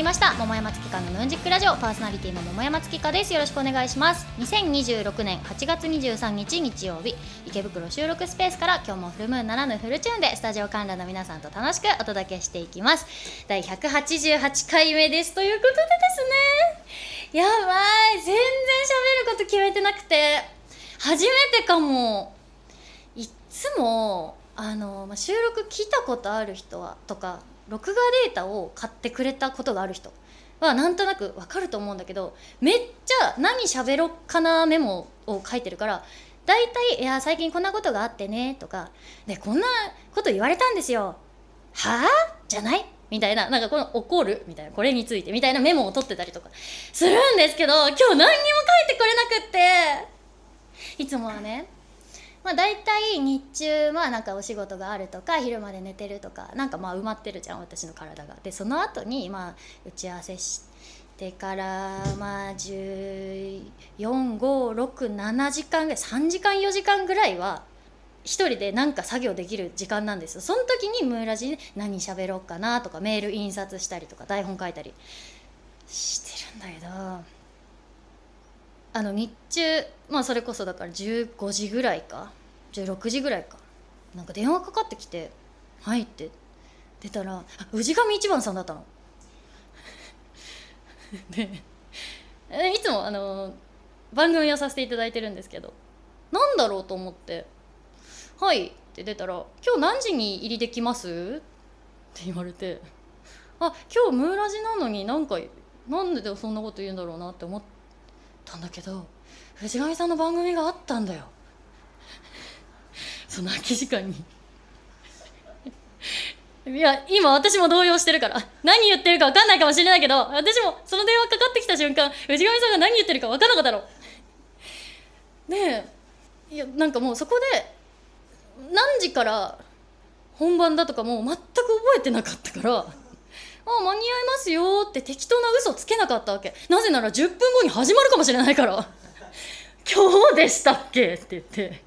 ました桃山月花のムーンジックラジオ、パーソナリティの桃山月花です。よろしくお願いします。2026年8月23日日曜日、池袋収録スペースから今日もフルムーンならぬフルチューンでスタジオ観覧の皆さんと楽しくお届けしていきます。第188回目です。ということでですね、やばい、全然喋ること決めてなくて初めてかも。いつも収録聞いたことある人はとか録画データを買ってくれたことがある人はなんとなくわかると思うんだけど、めっちゃ何喋ろっかなメモを書いてるから、だいたいいや最近こんなことがあってねとかで、こんなこと言われたんですよはあじゃないみたいな、なんかこの怒るみたいな、これについてみたいなメモを取ってたりとかするんですけど、今日何にも書いてくれなくって、いつもはね、だいたい日中なんかお仕事があるとか昼まで寝てるとかなんか埋まってるじゃん私の体が。でその後に打ち合わせしてから14,5,6,7時間ぐらい、3時間4時間ぐらいは一人でなんか作業できる時間なんですよ。その時にムーラジで何喋ろうかなとかメール印刷したりとか台本書いたりしてるんだけど、日中それこそだから15時ぐらいか16時ぐらいかなんか電話かかってきて、はいって出たら氏神一番さんだったのでいつも番組をさせていただいてるんですけど、なんだろうと思ってはいって出たら、今日何時に入りできますって言われて、今日ムーラジなのになんでそんなこと言うんだろうなって思ったんだけど、藤上さんの番組があったんだよその空き時間にいや今私も動揺してるから何言ってるか分かんないかもしれないけど、私もその電話かかってきた瞬間藤上さんが何言ってるか分かんなかったので、いやなんかもうそこで何時から本番だとかもう全く覚えてなかったから間に合いますよって適当な嘘つけなかったわけ。なぜなら10分後に始まるかもしれないから今日でしたっけって言って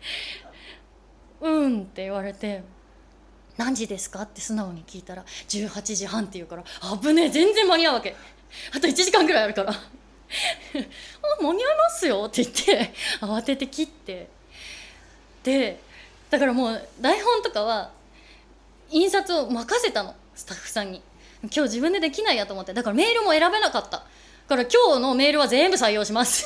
うんって言われて、何時ですかって素直に聞いたら18時半って言うから、危ねえ全然間に合うわけ。あと1時間ぐらいあるから間に合いますよって言って慌てて切って、でだからもう台本とかは印刷を任せたのスタッフさんに。今日自分でできないやと思って、だからメールも選べなかった。だから今日のメールは全部採用します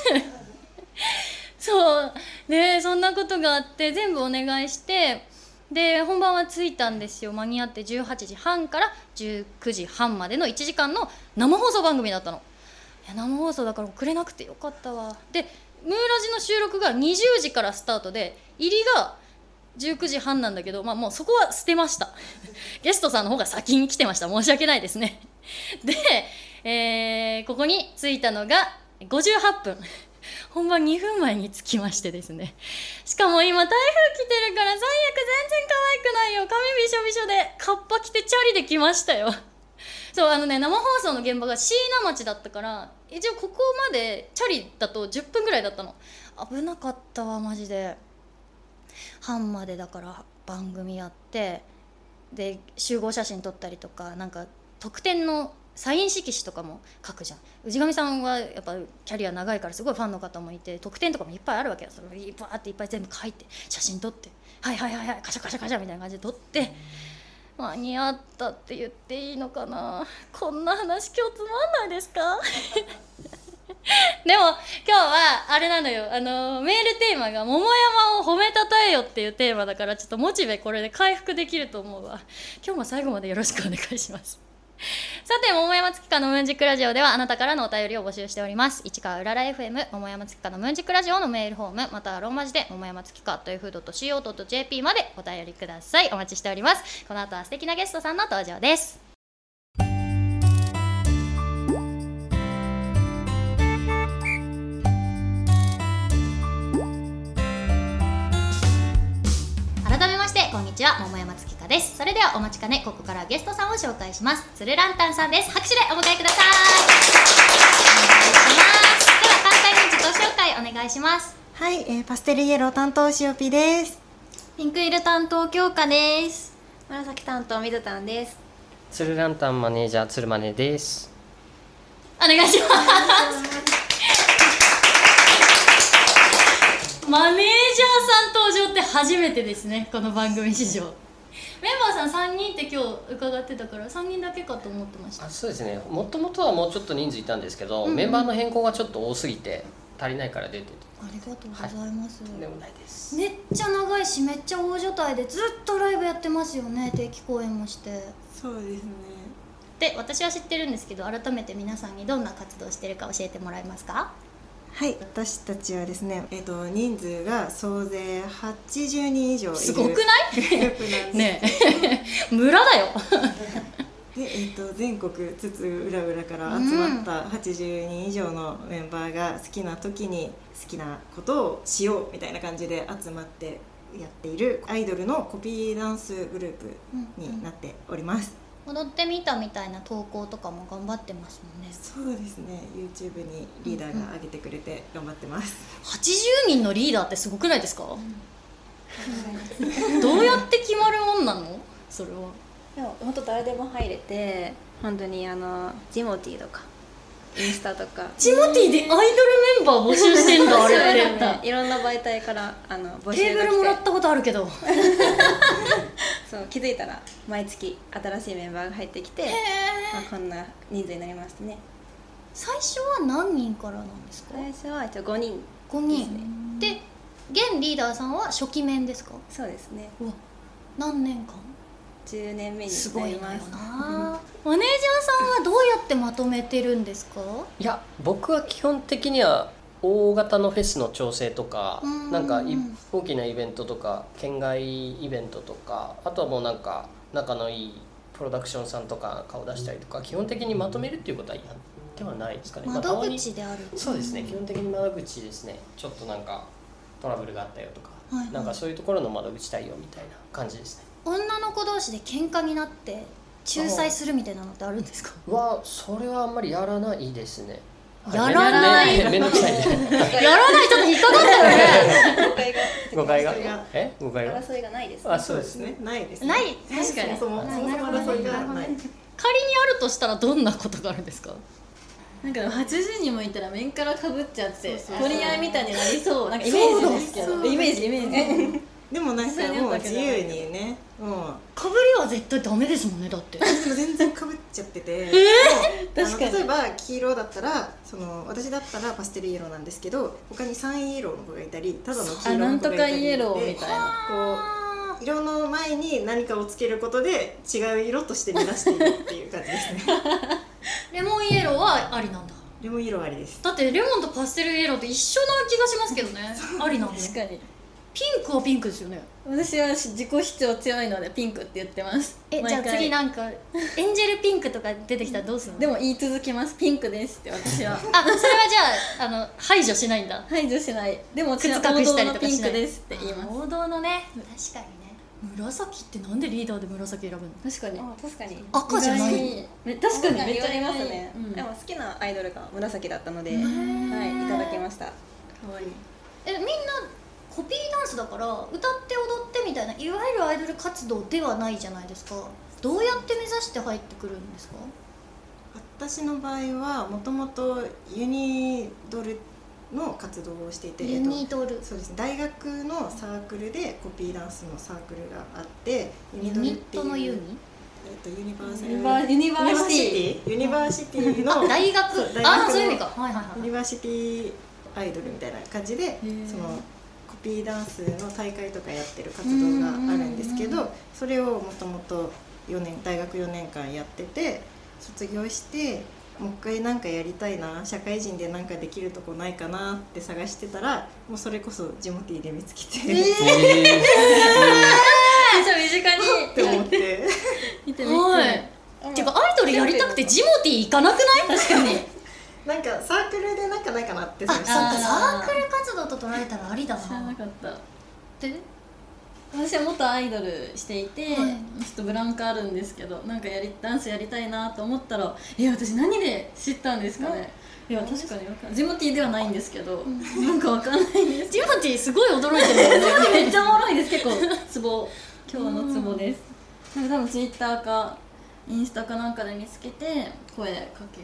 そうでそんなことがあって全部お願いして、で本番は着いたんですよ。間に合って18時半から19時半までの1時間の生放送番組だったの。いや生放送だから遅れなくてよかったわ。でムーラジの収録が20時からスタートで入りが19時半なんだけど、もうそこは捨てましたゲストさんの方が先に来てました。申し訳ないですねで、ここに着いたのが58分本番2分前に着きましてですね、しかも今台風来てるから最悪全然可愛くないよ。髪びしょびしょでカッパ着てチャリで来ましたよそう生放送の現場が椎名町だったから、一応ここまでチャリだと10分ぐらいだったの。危なかったわマジで。半までだから番組やって、で集合写真撮ったりとか、なんか特典のサイン色紙とかも書くじゃん。氏神さんはやっぱキャリア長いからすごいファンの方もいて、特典とかもいっぱいあるわけよ。それをバーっていっぱい全部書いて写真撮って、はいカシャカシャカシャみたいな感じで撮って、間に合ったって言っていいのかな。こんな話今日つまんないですかでも今日はあれなのよ、メールテーマが桃山を褒めたたえよっていうテーマだから、ちょっとモチベこれで回復できると思うわ。今日も最後までよろしくお願いしますさて桃山月花のムーンジックラジオではあなたからのお便りを募集しております。市川うらら FM 桃山月花のムーンジックラジオのメールフォーム、またはローマ字で桃山月花.yahoo.co.jp までお便りください。お待ちしております。この後は素敵なゲストさんの登場です。こんにちは、桃山月花です。それではお待ちかね、ここからゲストさんを紹介します。つるランタンさんです。拍手でお迎えください。お願いします。では簡単に自己紹介お願いします。 はい、パステルイエロー担当しおぴです。 ピンク色担当京香です。 紫担当みずたんです。 つるランタンマネージャーつるまねです。 お願いします。マネージャーさん登場って初めてですね、この番組史上。メンバーさん3人って今日伺ってたから3人だけかと思ってました。 そうですね、もともとはもうちょっと人数いたんですけど、メンバーの変更がちょっと多すぎて足りないから出てて。 ありがとうございます、 でもないです。 めっちゃ長いしめっちゃ大所帯でずっとライブやってますよね、定期公演もして。 そうですね。 で、私は知ってるんですけど、改めて皆さんにどんな活動してるか教えてもらえますか？ はい、私たちはですね、人数が総勢80人以上いるすごくない？ グループなんですねえ村だよで、全国津々浦々から集まった80人以上のメンバーが好きな時に好きなことをしようみたいな感じで集まってやっているアイドルのコピーダンスグループになっております。 踊ってみたみたいな投稿とかも頑張ってますもんね。 そうですね、 YouTube にリーダーが上げてくれて頑張ってます。 80人のリーダーってすごくないですか？どうやって決まるもんなの？それはでも本当誰でも入れて、本当にジモティーとかインスタとかジモティーでアイドルメンバー募集してんだあれっていろんな媒体から募集テーブルもらったことあるけどそう気づいたら毎月新しいメンバーが入ってきて、こんな人数になりましたね。 最初は何人からなんですか？ 最初は一応5人 5人で、現リーダーさんは初期面ですか？ そうですね。 うわ、何年間 10年目になります。 すごいなよなマネージャーさんはどうやってまとめてるんですか？ いや、僕は基本的には大型のフェスの調整とか、なんか大きなイベントとか県外イベントとか、あとはもうなんか仲のいいプロダクションさんとか顔出したりとか、基本的にまとめるっていうことはやってはないですかね。 窓口である、 そうですね、基本的に窓口ですね。ちょっとなんかトラブルがあったよとか、 はいはい、 なんかそういうところの窓口対応みたいな感じですね。 女の子同士で喧嘩になって仲裁するみたいなのってあるんですか？ それはあんまりやらないですね。 やらないめんどくさいねやらない、ちょっと引っかかったよね誤解が誤解が争いがないです。 あ、そうですね、 ないですね。 ない、 確かにそもそも争いがない。 仮にあるとしたらどんなことがあるんですか？ なんか80人もいたら面からかぶっちゃって取り合いみたいになりそう、なんかイメージですけど、イメージでもなんかもう自由にね、もうかぶりは絶対ダメですもんね、だってでも全然かぶっちゃってて確かに例えば黄色だったら私だったらパステルイエローなんですけど、他にサンイエローの子がいたり、ただの黄色なんとかの子がいたりイエローみたいな、 こう色の前に何かをつけることで違う色として見出しているっていう感じですねレモンイエローはありなんだ。 レモン色ありです。 だってレモンとパステルイエローって一緒な気がしますけどねありなんだ。 確かにピンクはピンクですよね。 私は自己主張強いのでピンクって言ってます。 じゃあ次なんかエンジェルピンクとか出てきたらどうするの？ でも言い続けます、ピンクですって私はそれはじゃあ排除しないんだ。 排除しない。でも靴隠したりとかしない。 王道のピンクですって言います。 王道のね、確かにね。紫ってなんでリーダーで紫選ぶの？ 確かに確かに赤じゃない。 確かにめっちゃ言われますね、 うんでも好きなアイドルが紫だったので、はい、いただきました。かわいい。 みんなコピーダンスだから歌って踊ってみたいないわゆるアイドル活動ではないじゃないですか。どうやって目指して入ってくるんですか？ 私の場合はもともとユニドルの活動をしていて、 ユニドル、 そうですね、大学のサークルでコピーダンスのサークルがあって、 ユニットのユニ？ ユニバーシティの大学、 そういう意味か、 ユニバーシティアイドルみたいな感じで、そのコピーダンスの大会とかやってる活動があるんですけど、それをもともと大学4年間やってて、卒業してもう一回なんかやりたいな、社会人でなんかできるとこないかなって探してたら、もうそれこそジモティーで見つけて、 めっちゃ身近にって思って見ててかアイドルやりたくてジモティー行かなくない？確かになんかサークルでなんかないかなってそっか、サあーークル活動と捉えたらありだな。 知らなかった。 で私は元アイドルしていて、 はいちょっとブランクあるんですけど、なんかダンスやりたいなと思ったら、私何で知ったんですかね。いや確かに分かんない。ジモティーではないんですけど、なんか分かんないんです。 ジモティーすごい驚いてるよねめっちゃおもろいです。結構ツボ、今日のツボです。なんか多分ツイッターかインスタかなんかで見つけて声かけて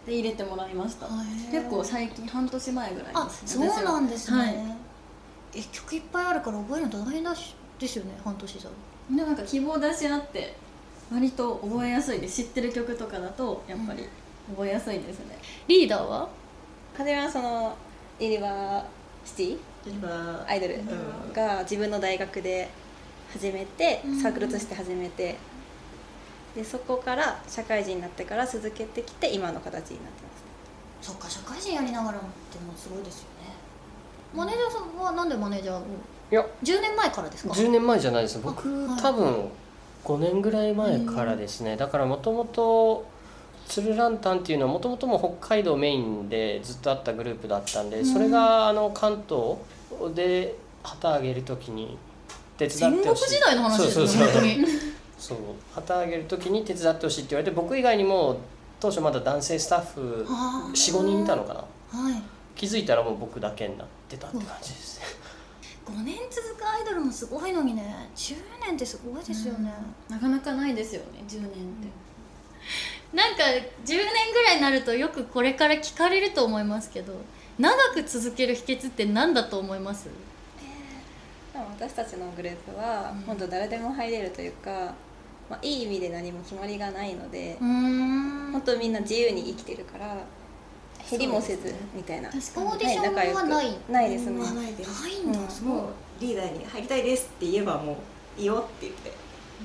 で入れてもらいました。結構最近半年前ぐらいあ、 ですそうなんですね、 はい、 曲いっぱいあるから覚えるの大変ですよね、半年じゃ。 でなんか希望出し合って割と覚えやすいで、知ってる曲とかだとやっぱり覚えやすいですね。 リーダーは初めはそのユニバーシティアイドルが自分の大学で始めて、サークルとして始めて、でそこから社会人になってから続けてきて今の形になってます。 そっか、社会人やりながらもってもすごいですよね。マネージャーさんはなんでマネージャーを？ いや 10年前からですか ？10年前じゃないです。僕、 はい、 多分5年ぐらい前からですね。だからもともとツルランタンっていうのはもともとも北海道メインでずっとあったグループだったんで、それが関東で旗揚げる時に手伝ってほしい、 戦国時代の話ですよね、本当に。 そう、旗揚げる時に手伝ってほしいって言われて、僕以外にも当初まだ男性スタッフ 4,5 人いたのかな、はい、気づいたらもう僕だけになってたって感じですね。 5年続くアイドルもすごいのにね、10年ってすごいですよね、 なかなかないですよね、10年って。 なんか10年ぐらいになるとよくこれから聞かれると思いますけど、長く続ける秘訣って何だと思います？ 私たちのグループは本当誰でも入れるというか、いい意味で何も決まりがないので、本当みんな自由に生きてるから減りもせずみたいな。 オーディションはない？ ないですね。 ないです。 ないんだ。 もうリーダーに入りたいですって言えばもういいよって言って。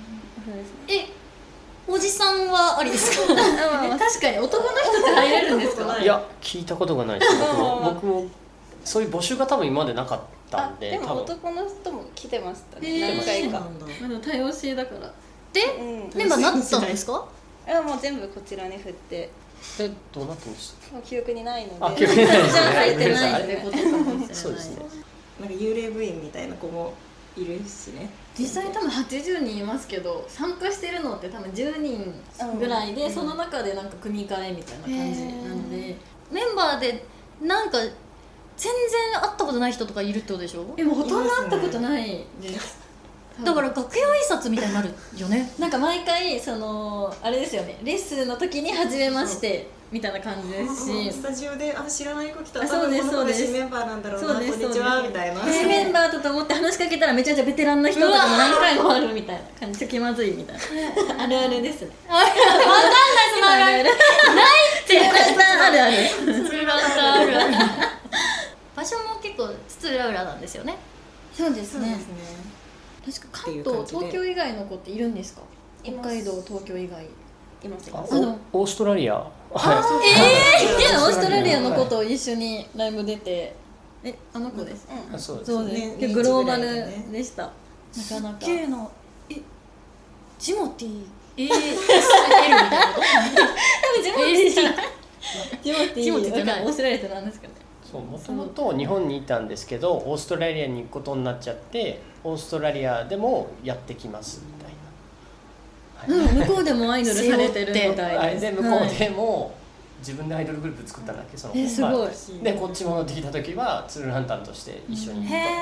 おじさんはありですか？ 確かに男の人って入れるんですか？ いや、聞いたことがないです。僕もそういう募集が多分今までなかったんで。 でも男の人も来てましたね、何回か。 でも多様性だから。 で、メンバーなったんですか？ いや、もう全部こちらに振って。 で、どうなってました？ もう記憶にないので。 あ、記憶にないですね。 入ってないってことかもしれない。 そうですね。 なんか幽霊部員みたいな子もいるしね。 実際多分80人いますけど、参加してるのって多分10人ぐらいで、その中でなんか組み替えみたいな感じなので、 メンバーでなんか全然会ったことない人とかいるってことでしょ？ でもほとんど会ったことないです。 だから楽屋挨拶みたいになるよね。 なんか毎回あれですよね、レッスンの時に初めましてみたいな感じですし、 スタジオで知らない子来た、 そうですそうです、 新メンバーなんだろうな、こんにちはみたいな。 メンバーだと思って話しかけたらめちゃめちゃベテランの人とかも何回もあるみたいな感じで気まずいみたいなあるあるですね。 わかんない、そのあるあるないってあるあるあるある。場所も結構津々浦々なんですよね。 そうですね。確か関東、東京以外の子っているんですか？北海道、東京以外います。 オーストラリア。 オーストラリアの子と一緒にライブ出て、あの子です。そうです。グローバルでした。なかなか。 K のジモティASL みたいなこと？ ジモティってオーストラリアってなんですかね。 もともと日本にいたんですけど、オーストラリアに行くことになっちゃって、オーストラリアでもやってきますみたいな、 向こうでもアイドルされてるみたいです。 で向こうでも自分でアイドルグループ作ったんだっけ、そのすごい。 でこっち戻ってきた時はツルランタンとして一緒に、や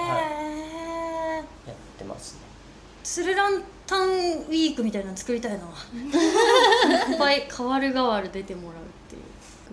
ってますね。 ツルランタンウィークみたいなの作りたいな。いっぱい変わる変わる出てもらうっていう。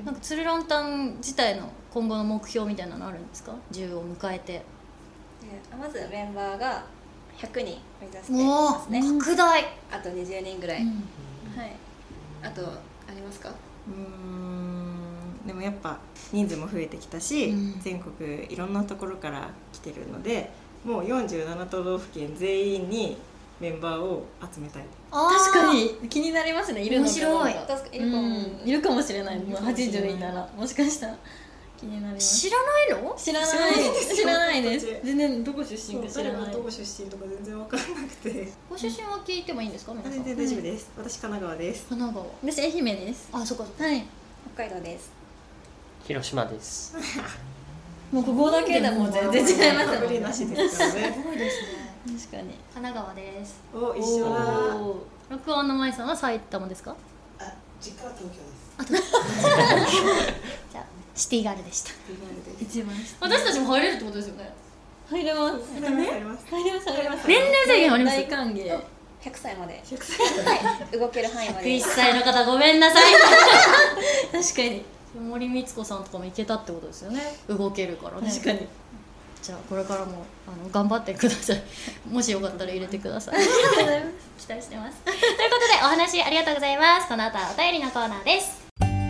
なんかツルランタン自体の今後の目標みたいなのあるんですか？10を迎えて。 まずメンバーが100人目指してますね。 拡大。 あと20人ぐらい、はい。あとありますか？ でもやっぱ人数も増えてきたし、全国いろんなところから来てるので、もう47都道府県全員にメンバーを集めたい。 確かに気になりますね。いるのか面白い。 確かいるかもしれない。もう80いたらもしかしたら気になります。 知らないの？ 知らないです。全然どこ出身か知らない。 どこ出身とか全然わからなくて。 ご出身は聞いてもいいんですか？皆さん。 全然大丈夫です。私神奈川です。 神奈川。 私愛媛です。 あ、そっか。 はい。 北海道です。 広島です。 もうここだけでも全然違いますよね。 なしですからね。 すごいですね。 確かに。 神奈川です。 お、一緒だ。 録音の舞さんは埼玉ですか？ 実家は東京です。 じゃあシティガールでした。 一番私たちも入れるってことですよね。 入れます。 入ります。 入ります。 年齢制限あります？ 大歓迎。 100歳まで。はい。動ける範囲まで。 101歳の方ごめんなさい。 確かに。 森光子さんとかもいけたってことですよね。動けるからね。 確かに。 じゃあこれからも頑張ってください。もしよかったら入れてください。期待してます。ということでお話ありがとうございます。この後はお便りのコーナーです。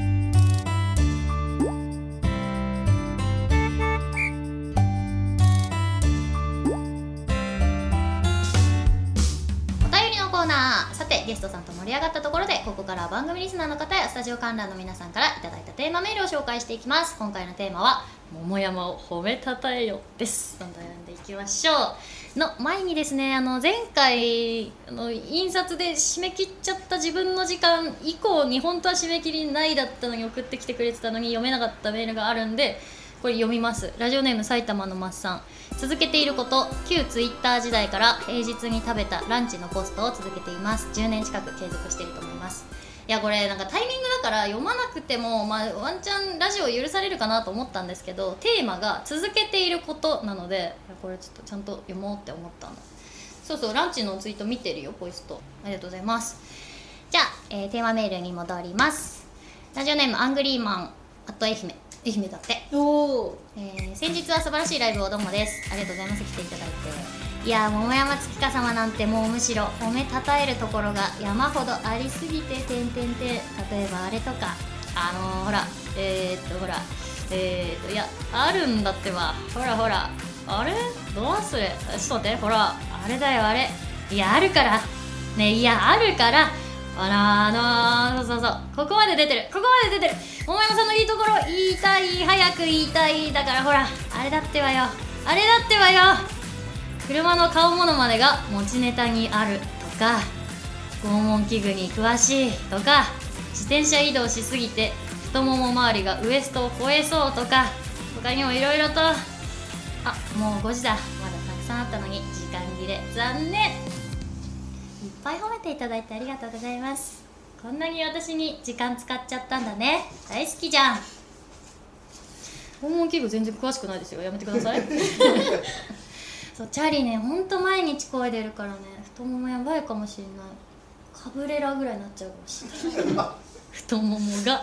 さてゲストさんと盛り上がったところで、ここからは番組リスナーの方やスタジオ観覧の皆さんからいただいたテーマメールを紹介していきます。今回のテーマは桃山を褒めたたえよです。どんどん読んでいきましょう。の前にですね、前回印刷で締め切っちゃった自分の時間以降に本当は締め切りないだったのに送ってきてくれてたのに読めなかったメールがあるんで、これ読みます。ラジオネーム埼玉のマッさん。続けていること、旧ツイッター時代から平日に食べたランチのポストを続けています。10年近く継続していると思います。いやこれなんかタイミングだから読まなくても、ワンチャンラジオ許されるかなと思ったんですけど、テーマが続けていることなので、これちょっとちゃんと読もうって思ったの。そうそう、ランチのツイート見てるよ、ポスト。ありがとうございます。じゃあ、テーマメールに戻ります。ラジオネームアングリーマン愛媛だって。先日は素晴らしいライブをどうもです。ありがとうございます。来ていただいて。いや桃山月花様なんてもうむしろ褒めたたえるところが山ほどありすぎて例えばあれとかほらいやあるんだってば、ほらあれどうする、ちょっと待って、ほらあれだよあれ、いやあるからね、いやあるからそうここまで出てる桃山さんのいいところ言いたい、早く言いたい、だからほらあれだってばよ、車の顔物までが持ちネタにあるとか、拷問器具に詳しいとか、自転車移動しすぎて太もも周りがウエストを超えそうとか、他にもいろいろと。もう5時だ、まだたくさんあったのに時間切れ、残念。いっぱい褒めていただいてありがとうございます。こんなに私に時間使っちゃったんだね、大好きじゃん。訪問器具全然詳しくないですよ、やめてください。そう、チャリね、ほんと毎日漕いでるからね、太ももやばいかもしれない。カブレラぐらいになっちゃうかもしれない。太ももが。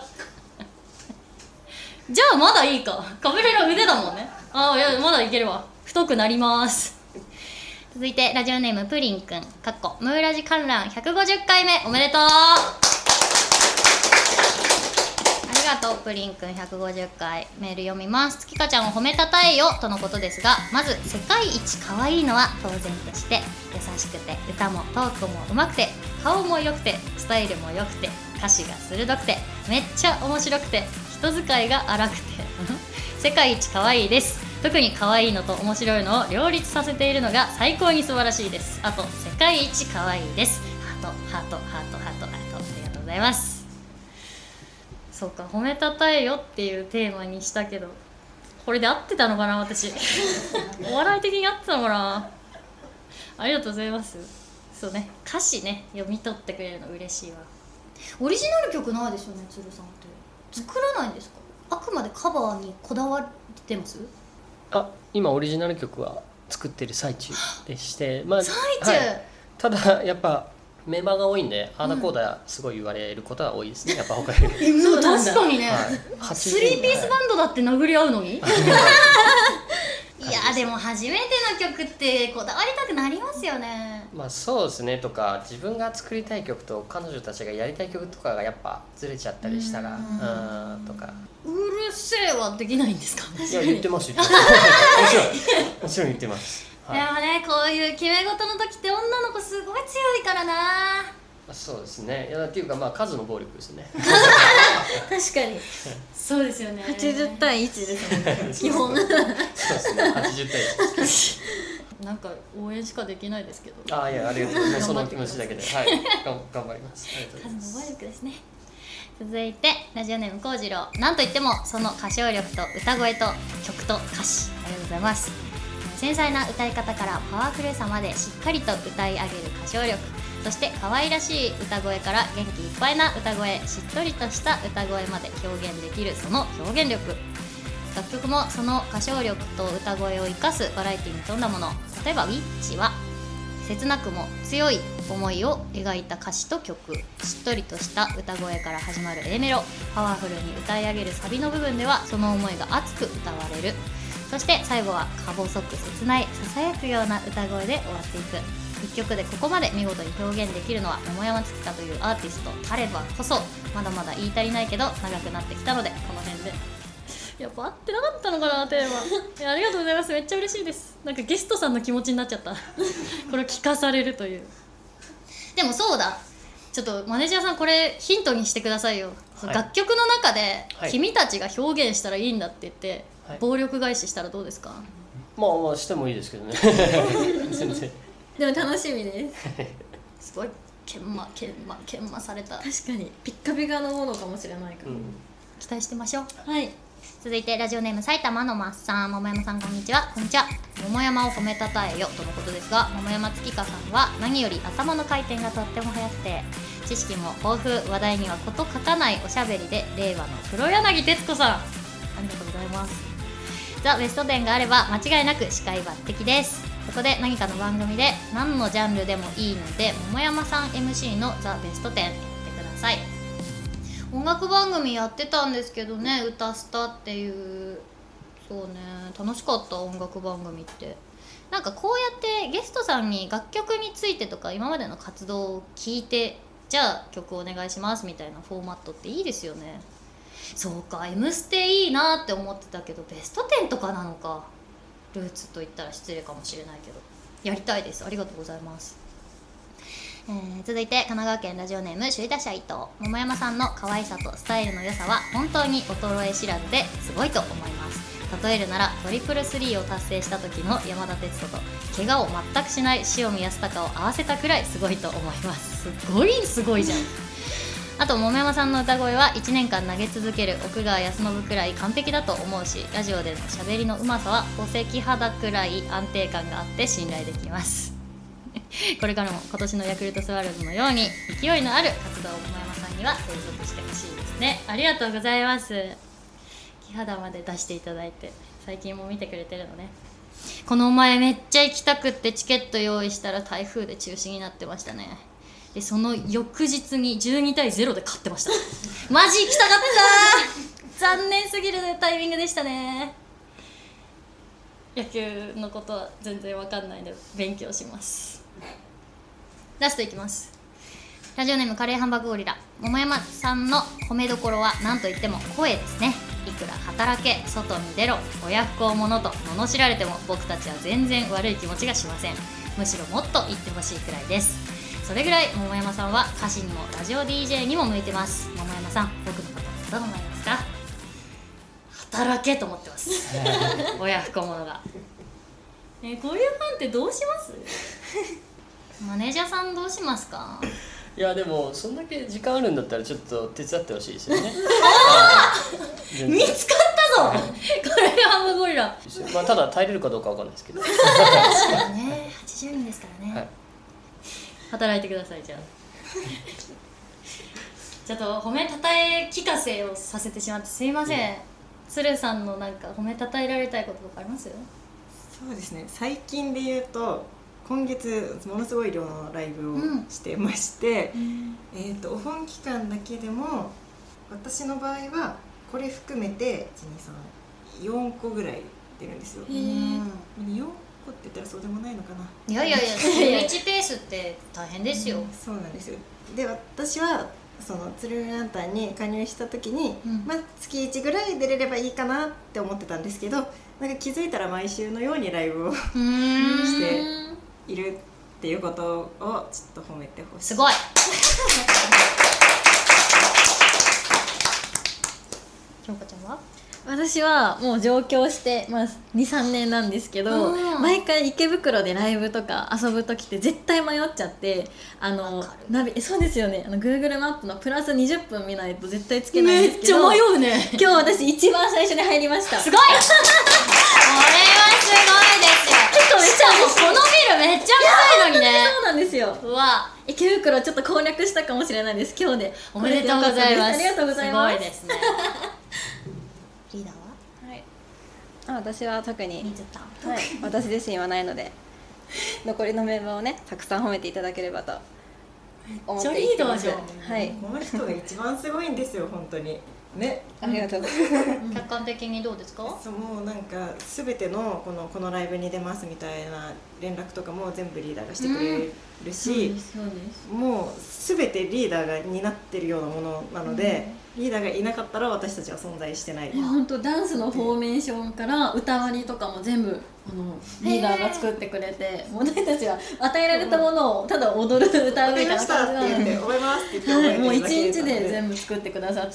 じゃあまだいいか、カブレラ腕だもんね。いやまだいけるわ、太くなります。続いてラジオネームプリンくんムーラジ観覧150回目おめでとう。ありがとうプリンくん、150回メール読みます。月花ちゃんを褒めたたえよとのことですが、まず世界一可愛いのは当然として、優しくて歌もトークも上手くて顔も良くてスタイルも良くて歌詞が鋭くてめっちゃ面白くて人使いが荒くて世界一可愛いです。特に可愛いのと面白いのを両立させているのが最高に素晴らしいです。あと世界一可愛いです。ハートありがとうございます。そうか、褒めたたえよっていうテーマにしたけど、これで合ってたのかな、私。お笑い的に合ってたのかな。ありがとうございます。そうね、歌詞ね読み取ってくれるの嬉しいわ。オリジナル曲ないですよね、鶴さんって。作らないんですか？あくまでカバーにこだわってます？ 今オリジナル曲は作ってる最中でして、 最中、 はい、ただやっぱメンバーが多いんで、あーだこーだすごい言われることは多いですね、やっぱ他より。 そう確かにね、 はい、 スリーピースバンドだって殴り合うのに。いやでも初めての曲ってこだわりたくなりますよね。 そうですね、とか自分が作りたい曲と彼女たちがやりたい曲とかがやっぱずれちゃったりしたらとか。 うるせえはできないんですか？ いや言ってますもちろん言ってます、 でもね、こういう決め事の時って女の子すごい強いからな。 そうですね、いやっていうか数の暴力ですね。 確かにそうですよね。 80対1ですもんね。基本。 そうですね、80対1。 なんか応援しかできないですけど。 いやありがとうございます。その気持ちだけで頑張ります。ありがとうございます。 数の暴力ですね。続いてラジオネームこうじろう。なんといってもその歌唱力と歌声と曲と歌詞、ありがとうございます。繊細な歌い方からパワフルさまでしっかりと歌い上げる歌唱力、そして可愛らしい歌声から元気いっぱいな歌声、しっとりとした歌声まで表現できるその表現力。楽曲もその歌唱力と歌声を生かすバラエティに富んだもの。例えばウィッチは切なくも強い思いを描いた歌詞と曲、しっとりとした歌声から始まる A メロ、パワフルに歌い上げるサビの部分ではその思いが熱く歌われる。そして最後はか細く切ないささやくような歌声で終わっていく。一曲でここまで見事に表現できるのは桃山月花というアーティストたればこそ。まだまだ言い足りないけど長くなってきたのでこの辺で。やっぱ合ってなかったのかなテーマ。いやありがとうございます、めっちゃ嬉しいです。なんかゲストさんの気持ちになっちゃったこれ聞かされるという。でもそうだ、ちょっとマネージャーさんこれヒントにしてくださいよ、はい、楽曲の中で君たちが表現したらいいんだって言って、はい、暴力返ししたらどうですか？ まあしてもいいですけどね全然でも楽しみですすごい研磨された。 確かにピッカピカのものかもしれないから、 期待してましょう。 はい。 続いてラジオネーム埼玉のまっさん。桃山さんこんにちは。こんにちは。桃山を褒めたたえよとのことですが、桃山月花さんは何より頭の回転がとっても速くて知識も豊富、話題には事欠かないおしゃべりで令和の黒柳徹子さん、ありがとうございます。ザ・ベスト10があれば間違いなく司会抜擢です。そこで何かの番組で何のジャンルでもいいので桃山さん MC のザ・ベスト10やってください。音楽番組やってたんですけどね、歌スタっていう。そうね、楽しかった。音楽番組ってなんかこうやってゲストさんに楽曲についてとか今までの活動を聞いて、じゃあ曲お願いしますみたいなフォーマットっていいですよね。そうか、 M ステいいなって思ってたけどベスト10とかなのか。ルーツと言ったら失礼かもしれないけどやりたいです。ありがとうございます。続いて神奈川県ラジオネーム首位打者伊藤。桃山さんの可愛さとスタイルの良さは本当に衰え知らずですごいと思います。例えるならトリプルスリーを達成した時の山田哲人と怪我を全くしない塩見泰隆を合わせたくらいすごいと思います。すごいじゃんあと桃山さんの歌声は1年間投げ続ける奥川康信くらい完璧だと思うし、ラジオでの喋りのうまさは宝石肌くらい安定感があって信頼できますこれからも今年のヤクルトスワローズのように勢いのある活動を桃山さんには継続してほしいですね。ありがとうございます。木肌まで出していただいて最近も見てくれてるのね。この前めっちゃ行きたくってチケット用意したら台風で中止になってましたね。でその翌日に12対0で勝ってましたマジ行きたかった残念すぎるタイミングでしたね。野球のことは全然わかんないので勉強します。ラストいきます。ラジオネームカレーハンバーグゴリラ。桃山さんの褒めどころは何といっても声ですね。いくら働け、外に出ろ、親不孝者と罵られても僕たちは全然悪い気持ちがしません。むしろもっと言ってほしいくらいです。それぐらい桃山さんは歌詞にもラジオ DJ にも向いてます。桃山さん、僕のことどう思いますか？働けと思ってます親不孝者がこういうファンってどうしますマネージャーさんどうしますか？ いやでもそんだけ時間あるんだったらちょっと手伝ってほしいですよね見つかったぞカレーハンバーグゴリラまあただ耐えれるかどうかわかんないですけど確かにね、80人ですからね、はい、働いてください。じゃあちょっと褒めたたえ聞かせをさせてしまってすいません、鶴さんのなんか褒めたたえられたいこととかあります？ そうですね、最近で言うと今月ものすごい量のライブをしてまして、お盆期間だけでも私の場合はこれ含めて4個ぐらい出るんですよ。4個って言ったらそうでもないのかな。 いや1ペースって大変ですよ、 そうなんですよ。で私はそのつるランタンに加入した時に、月1ぐらい出れればいいかなって思ってたんですけど、なんか気づいたら毎週のようにライブをしているっていうことをちょっと褒めてほしい。 すごい京子ちゃんは？ 私はもう上京して、2,3 年なんですけど、毎回池袋でライブとか遊ぶ時って絶対迷っちゃって、そうですよね、Google マップのプラス20分見ないと絶対つけないんですけど、 めっちゃ迷うね。 今日私一番最初に入りました。 すごいこれはすごいですよ。しかもこのビルめっちゃ長いのにね。 そうなんですよ。 うわ、 池袋ちょっと攻略したかもしれないです。今日でおめでとうございます。 ありがとうございます。 すごいですねリーダーは？ はい、私は特に、 水田、 はい、私自身はないので残りのメンバーをねたくさん褒めていただければと思って生きてます。 めっちゃリーダーじゃん。 はい、 この人が一番すごいんですよ本当にね。 ありがとうございます。 客観的にどうですか？ そうもうなんか全てのこのライブに出ますみたいな連絡とかも全部リーダーがしてくれるし、もう全てリーダーが担ってるようなものなので、リーダーがいなかったら私たちは存在してない。 本当ダンスのフォーメーションから歌割りとかも全部リーダーが作ってくれて、もう私たちは与えられたものをただ踊る歌うみたいな感じなので、 覚えますって言って覚えてもう1 るだけ日で全部作ってくださって、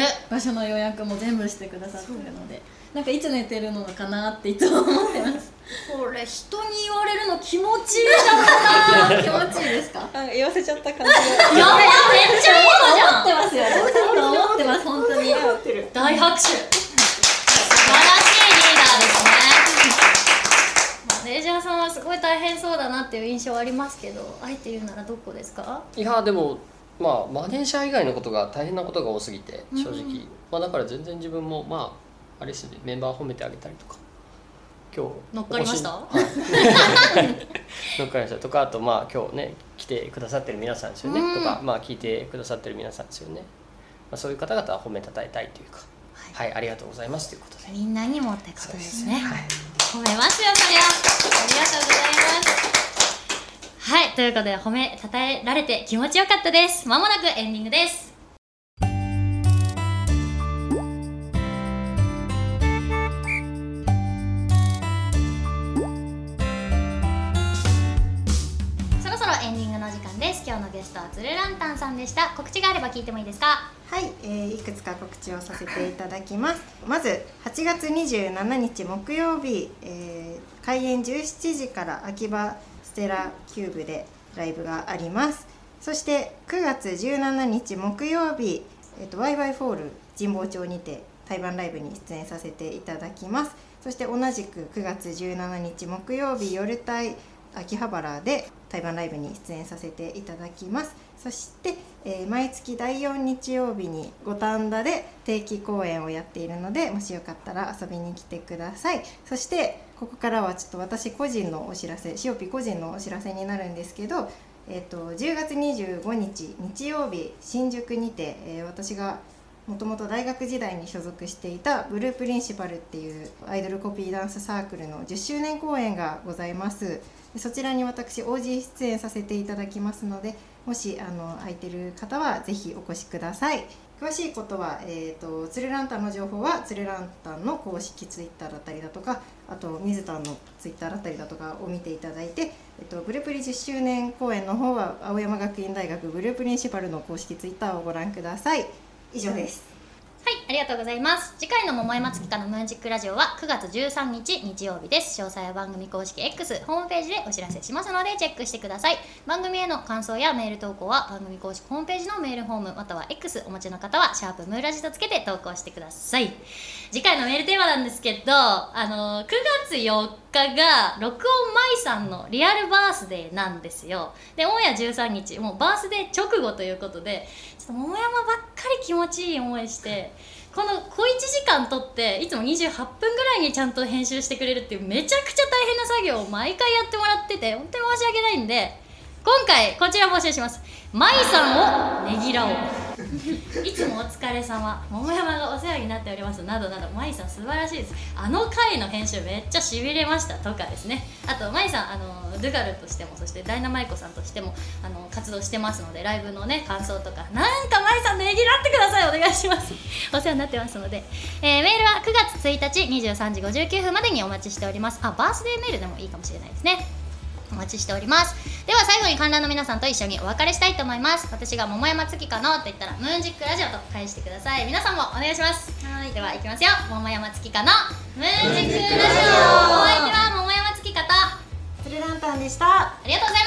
場所の予約も全部してくださってるので、なんかいつ寝てるのかなっていつも思ってます。 これ人に言われるの気持ちいいだろうな。 気持ちいいですか？ 言わせちゃった感じが。 やばい、めっちゃいいのじゃん。 思ってますよ。思ってます、本当に。 大拍手。素晴らしいリーダーですね。マネージャーさんはすごい大変そうだなっていう印象ありますけど、あえて言うならどこですか？ いやでもまあマネージャー以外のことが大変なことが多すぎて正直、まあだから全然自分もまああれですね、メンバー褒めてあげたりとか、今日乗っかりました？ はい、乗っかりましたとか、あとまあ今日ね来てくださってる皆さんですよね、とかまあ聞いてくださってる皆さんですよね、まあ、そういう方々は褒めたたえたいというか、はい、ありがとうございますということで、 みんなにもってことですね。 はい、 褒めますよ、それは。ありがとうございます。はい、ということで褒めたたえられて気持ちよかったです。まもなくエンディングです。そろそろエンディングの時間です。今日のゲストはつるランタンさんでした。告知があれば聞いてもいいですか？ はい、いくつか告知をさせていただきます。まず8月27日木曜日、開演17時から秋葉ステラキューブでライブがあります。そして9月17日木曜日、ワイワイフォール神保町にて対バンライブに出演させていただきます。そして同じく9月17日木曜日夜帯秋葉原で対バンライブに出演させていただきます。そして、毎月第4日曜日に五反田で定期公演をやっているので、もしよかったら遊びに来てください。そしてここからはちょっと私個人のお知らせ、しおぴ個人のお知らせになるんですけど、10月25日日曜日新宿にて、私がもともと大学時代に所属していたブループリンシパルっていうアイドルコピーダンスサークルの10周年公演がございます。そちらに私 OG 出演させていただきますので、もし空いてる方はぜひお越しください。詳しいことは、つるランタンの情報はつるランタンの公式ツイッターだったりだとか、あと水田のツイッターだったりだとかを見ていただいて、ブループリ10周年公演の方は青山学院大学ブループリンシパルの公式ツイッターをご覧ください。以上です。 はい、ありがとうございます。次回の桃山月花のムーンジックラジオは9月13日日曜日です。詳細は番組公式 X ホームページでお知らせしますのでチェックしてください。番組への感想やメール投稿は番組公式ホームページのメールフォームまたは X お持ちの方はシャープムーラジとつけて投稿してください。次回のメールテーマなんですけど、9月4日が録音まいさんのリアルバースデーなんですよ。でオンエア13日もうバースデー直後ということで、ちょっと桃山ばっかり気持ちいい思いしてこの小1時間撮っていつも28分ぐらいにちゃんと編集してくれるっていうめちゃくちゃ大変な作業を毎回やってもらってて本当に申し訳ないんで、今回こちら募集します。まいさんをねぎらおういつもお疲れ様、桃山がお世話になっておりますなどなど、まいさん素晴らしいです。回の編集めっちゃしびれましたとかですね。あとまいさんドゥガルとしてもそしてダイナマイコさんとしても活動してますので、ライブのね感想とかなんかまいさんねぎらってください、お願いしますお世話になってますので、メールは9月1日23時59分までにお待ちしております。バースデーメールでもいいかもしれないですね。お待ちしております。では最後に観覧の皆さんと一緒にお別れしたいと思います。私が桃山月花のと言ったらムーンジックラジオと返してください。皆さんもお願いします。はい、ではいきますよ。桃山月花のムーンジックラジオ、お相手は桃山月花とつるランタンでした。 ありがとうございました。